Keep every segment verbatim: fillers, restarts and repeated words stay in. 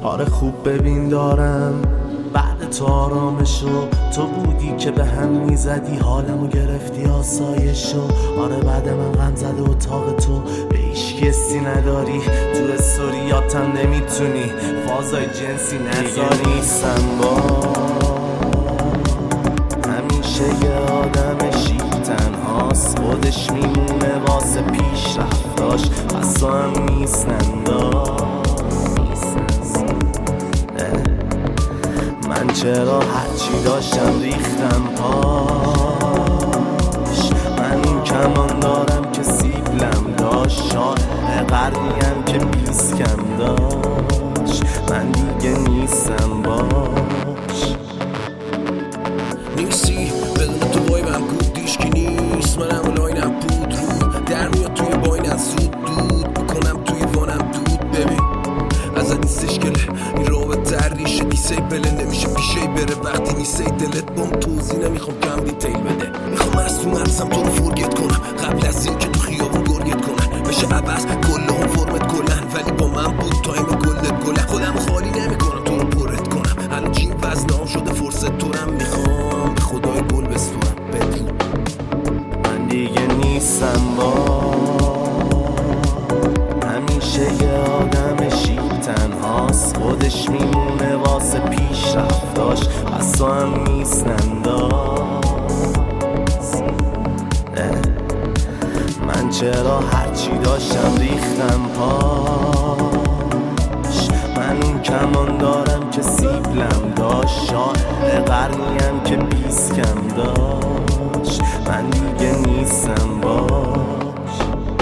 آره خوب ببین دارم بعد تو آرامشو، تو بودی که به هم میزدی حالمو گرفتی آسایشو. آره بعد من غم زده اتاق تو به هیچ کسی نداری، تو استوریاتم نمیتونی فازای جنسی نذاری. نیستم با همیشه یه آدم شیک تنهاست، خودش میمونه واسه پیشرفتاش، پس تو هم نیستن من چرا هرچی داشتم ریختم پاش. من این کمان دارم که سیبلم داشت، شاعر قرنیم که بیسکم داشت، من دیگه نیستم باش. نیستی بدون تو بای من بود دیشکی نیست، منم و لاینم بود رو در میاد توی باینت زود دود بکنم توی وانم دود. ببین ازت نیستش گله این رابط در ریشه دیسه بله نمیشه پیشه بره وقتی نیسته دلت بام توضیح نمیخوام کم دیتیل بده. میخوام از تو مرزم تو رو فرگت کنم قبل از این که تو خیابون گرگت کنم بشه عوض کل هم فرمت کلن، ولی با من بود تایم گلت گله. خودم خالی نمیکنم تو رو پرت کنم، الان جیم وزنام شده فرصت تورم، میخوام به خدای گل بسپرم بدون. من دیگه نیستم با همیشه یه آدم شیک تنهاست، خودش میمونه واسه پیشرفتاش، پس تو هم نیستن داست. من چرا هرچی داشتم ریختم پاش. من اون کمان دارم که سیبلم داشت، شاعر قرنیم که بیسکم داشت، من دیگه نیستم باش.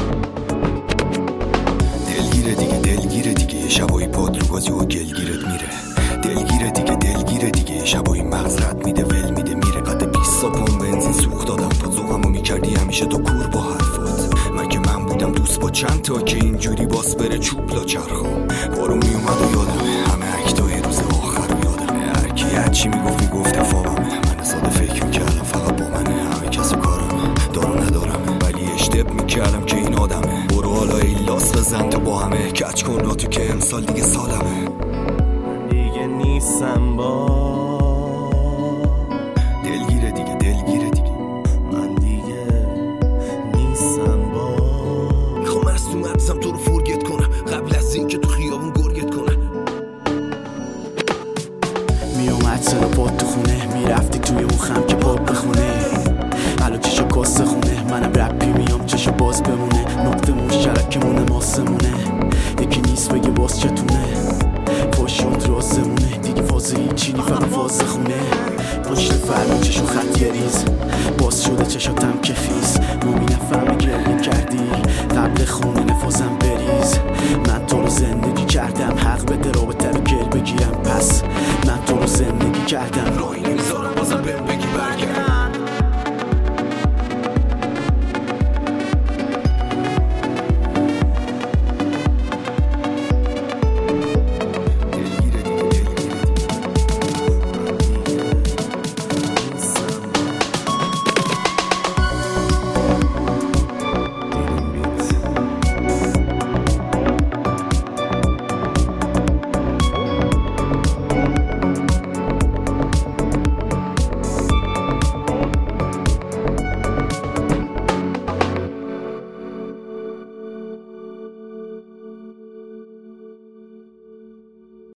دلگیره دیگه دلگیره دیگه یه شبایی پاد رو بازی و گلگیرت میره. دلگیره دیگه دلگیره دیگه یه شبایی مغز رد میده ول میده میره. قد بیست پوند بنزین سوخت دادم تا ذوقمو میکردی همیشه تو کور با حرفات. من که من بودم دوست با چند تا که اینجوری باس بره چوبلا چرخم. بارون میومد و یادمه همه اکتای روز آخر رو یادمه. هرکی هرچی میگفت میگفت تفاهمه، من ساده فکر میکردم فقط با منه، همه کس و کارمه دارو ندارمه، ولی اشتب میکردم که این آدمه. برو حالا این لاس بزن تو با همه کچ کن را تو که امسال دیگه سالمه. من دیگه نیستم با دلگیره دیگه دلگیره دیگه من دیگه نیستم با. میخوام از تو مغزم تو رو فرگت کنم قبل از این که تو خیابون گرگت کنم. میومد سر پاد تو خونه میرفتی توی اون خم که پاد بخونه، الان چشو کاسه خونه منم رپی میام چشو باز بمونه. نقطه مشترکمونه ماسمونه یکی نیست بگه باز چتونه، پاشوت رازمونه دیگه فاز هیچی نی فقط فاز خونه. پشت فرمون چشو خط یه ریز باز شده چشاتم که خیز، مومی نفهمه گریه کردی قبل خونه نفازم بریز. من تو رو زندگی کردم حق بده رابطه رو گل بگیرم، پس من تو رو زندگی کردم.